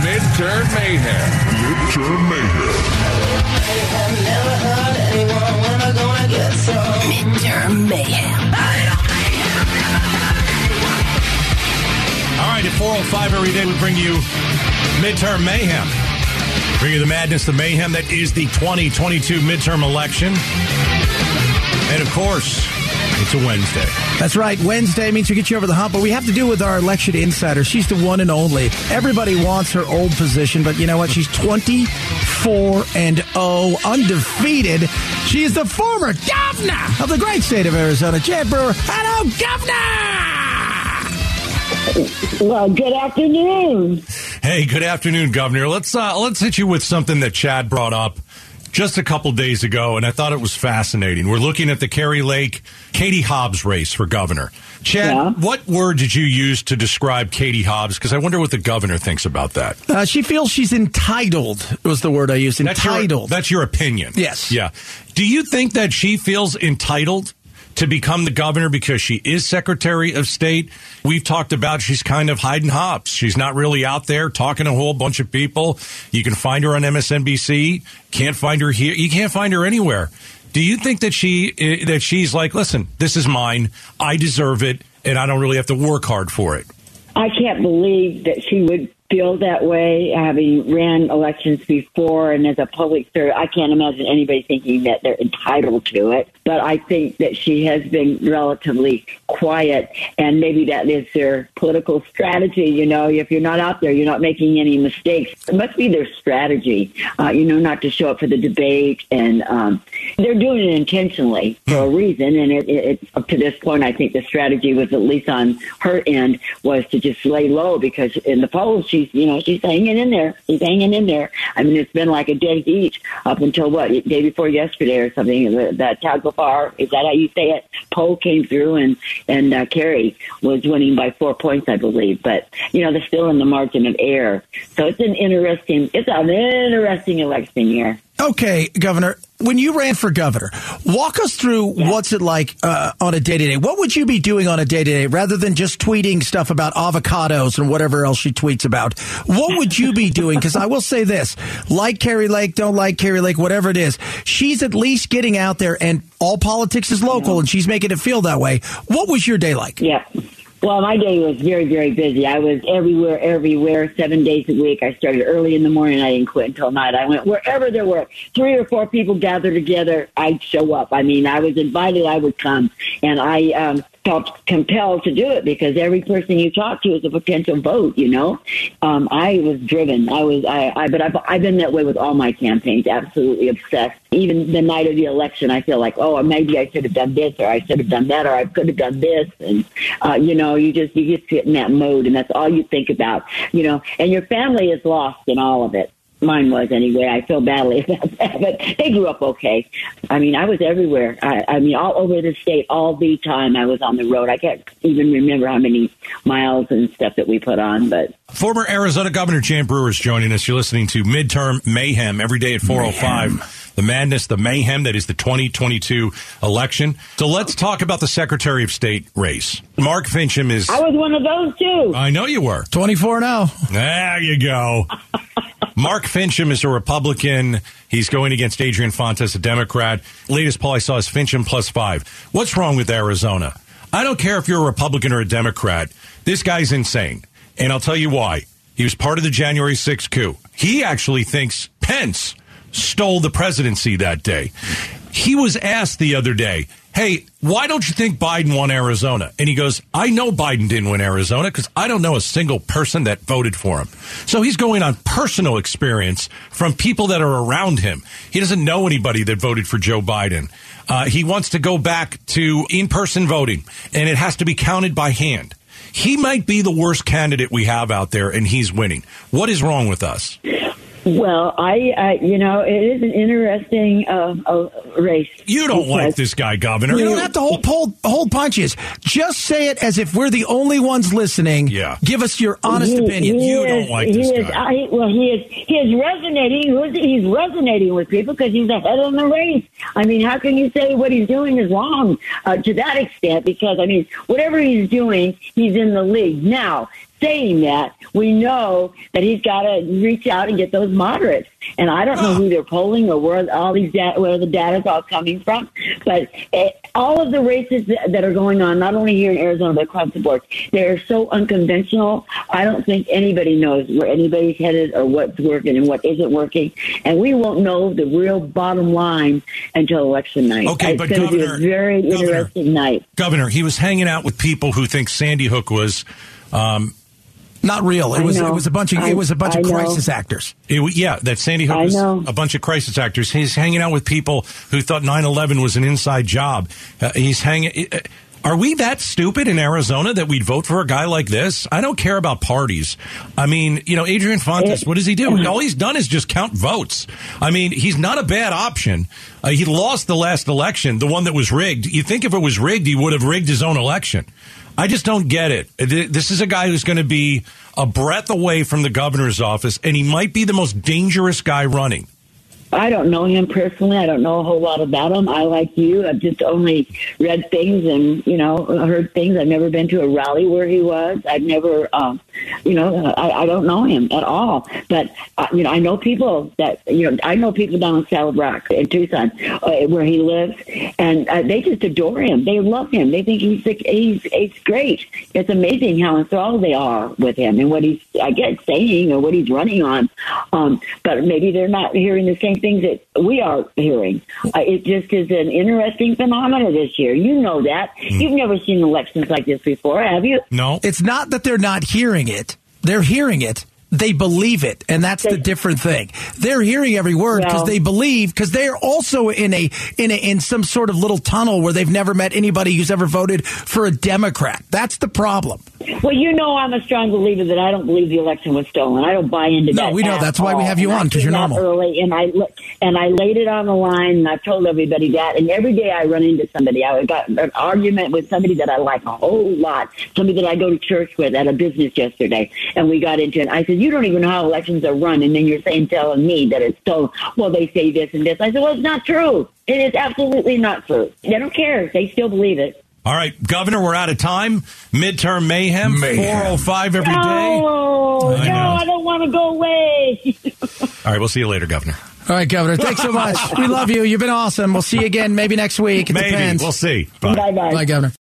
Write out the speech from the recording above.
Midterm Mayhem. Midterm Mayhem. Midterm Mayhem. All right, at 4:05 every day, we bring you Midterm Mayhem. Bring you the madness, the mayhem that is the 2022 midterm election. And, of course, it's a Wednesday. That's right. Wednesday means we get you over the hump, but we have to do with our election insider. She's the one and only. Everybody wants her old position, but you know what? She's 24-0, undefeated. She is the former governor of the great state of Arizona, Jan Brewer. Hello, governor! Well, good afternoon. Hey, good afternoon, Governor. Let's hit you with something that Chad brought up just a couple days ago, and I thought it was fascinating. We're looking at the Kari Lake, Katie Hobbs race for governor. Chad, What word did you use to describe Katie Hobbs? Because I wonder what the governor thinks about that. She feels she's entitled, was the word I used, entitled. That's your opinion. Yes. Yeah. Do you think that she feels entitled to become the governor because she is Secretary of State? We've talked about she's kind of hiding hops. She's not really out there talking to a whole bunch of people. You can find her on MSNBC. Can't find her here. You can't find her anywhere. Do you think that she's like, listen, this is mine. I deserve it, and I don't really have to work hard for it? I can't believe that she would feel that way, having ran elections before and as a public servant. I can't imagine anybody thinking that they're entitled to it. But I think that she has been relatively quiet, and maybe that is their political strategy. You know, if you're not out there, you're not making any mistakes. It must be their strategy, not to show up for the debate. And they're doing it intentionally for a reason. And it up to this point, I think the strategy was, at least on her end, was to just lay low, because in the polls, she's hanging in there. She's hanging in there. I mean, it's been like a dead heat up until day before yesterday or something. That Taglafar, is that how you say it? Poll came through, and Kari was winning by 4 points, I believe. But they're still in the margin of error. So it's an interesting election year. Okay, Governor, when you ran for governor, walk us through what's it like on a day-to-day. What would you be doing on a day-to-day rather than just tweeting stuff about avocados and whatever else she tweets about? What would you be doing? Because I will say this, like Kari Lake, don't like Kari Lake, whatever it is, she's at least getting out there, and all politics is local, and she's making it feel that way. What was your day like? Yeah. Well, my day was very, very busy. I was everywhere, 7 days a week. I started early in the morning. I didn't quit until night. I went wherever there were 3 or 4 people gathered together. I'd show up. I mean, I was invited. I would come. And I felt compelled to do it because every person you talk to is a potential vote, I was driven. But I've been that way with all my campaigns, absolutely obsessed. Even the night of the election, I feel like, maybe I should have done this, or I should have done that, or I could have done this. And, you just get in that mode, and that's all you think about, and your family is lost in all of it. Mine was anyway. I feel badly about that, but they grew up okay. I mean, I was everywhere. I mean, all over the state, all the time I was on the road. I can't even remember how many miles and stuff that we put on, but. Former Arizona Governor Jan Brewer is joining us. You're listening to Midterm Mayhem every day at 4:05. The madness, the mayhem that is the 2022 election. So let's talk about the Secretary of State race. Mark Finchem is. I was one of those too. I know you were. 24-0. There you go. Mark Finchem is a Republican. He's going against Adrian Fontes, a Democrat. Latest poll I saw is Finchem +5. What's wrong with Arizona? I don't care if you're a Republican or a Democrat. This guy's insane. And I'll tell you why. He was part of the January 6th coup. He actually thinks Pence stole the presidency that day. He was asked the other day, hey, why don't you think Biden won Arizona? And he goes, I know Biden didn't win Arizona because I don't know a single person that voted for him. So he's going on personal experience from people that are around him. He doesn't know anybody that voted for Joe Biden. He wants to go back to in-person voting, and it has to be counted by hand. He might be the worst candidate we have out there, and he's winning. What is wrong with us? Well, it is an interesting race. You don't like this guy, Governor. You don't have to hold punches. Just say it as if we're the only ones listening. Yeah. Give us your honest opinion. You don't like this guy. He is resonating. He's resonating with people because he's ahead in the race. I mean, how can you say what he's doing is wrong to that extent? Because, I mean, whatever he's doing, he's in the lead. Now, saying that, we know that he's got to reach out and get those moderates. And I don't know who they're polling or where all these where the data is all coming from, but all of the races that are going on, not only here in Arizona but across the board, they're so unconventional. I don't think anybody knows where anybody's headed or what's working and what isn't working, and we won't know the real bottom line until election night. Okay, but it's going to be a very interesting night. Governor, he was hanging out with people who think Sandy Hook was. Not real. It was a bunch of crisis actors. That Sandy Hook was a bunch of crisis actors. He's hanging out with people who thought 9/11 was an inside job. Are we that stupid in Arizona that we'd vote for a guy like this? I don't care about parties. I mean, Adrian Fontes, what does he do? All he's done is just count votes. I mean, he's not a bad option. He lost the last election, the one that was rigged. You think if it was rigged, he would have rigged his own election. I just don't get it. This is a guy who's going to be a breath away from the governor's office, and he might be the most dangerous guy running. I don't know him personally. I don't know a whole lot about him. I, like you, I've just only read things and, heard things. I've never been to a rally where he was. I've never, I don't know him at all. But, I know people that, I know people down in Salad Rock in Tucson where he lives, and they just adore him. They love him. They think he's great. It's amazing how enthralled they are with him and what he's, saying or what he's running on. But maybe they're not hearing the same things that we are hearing. It just is an interesting phenomenon this year. You know that. You've never seen elections like this before, have you? No. It's not that they're not hearing it. They're hearing it. They believe it, and that's the different thing. They're hearing every word because they believe, because they're also in some sort of little tunnel where they've never met anybody who's ever voted for a Democrat. That's the problem. Well, I'm a strong believer that I don't believe the election was stolen. I don't buy into that. No, we know. That's why we have you on, because you're normal. Early, and I laid it on the line, and I've told everybody that. And every day I run into somebody. I got an argument with somebody that I like a whole lot, somebody that I go to church with at a business yesterday, and we got into it. I said, you don't even know how elections are run, and then you're telling me that it's stolen. Well, they say this and this. I said, well, it's not true. It is absolutely not true. They don't care. They still believe it. All right, Governor, we're out of time. Midterm mayhem. 4:05 every day. No, I don't want to go away. All right, we'll see you later, Governor. All right, Governor, thanks so much. We love you. You've been awesome. We'll see you again maybe next week. It depends. We'll see. Bye-bye. Bye, Governor.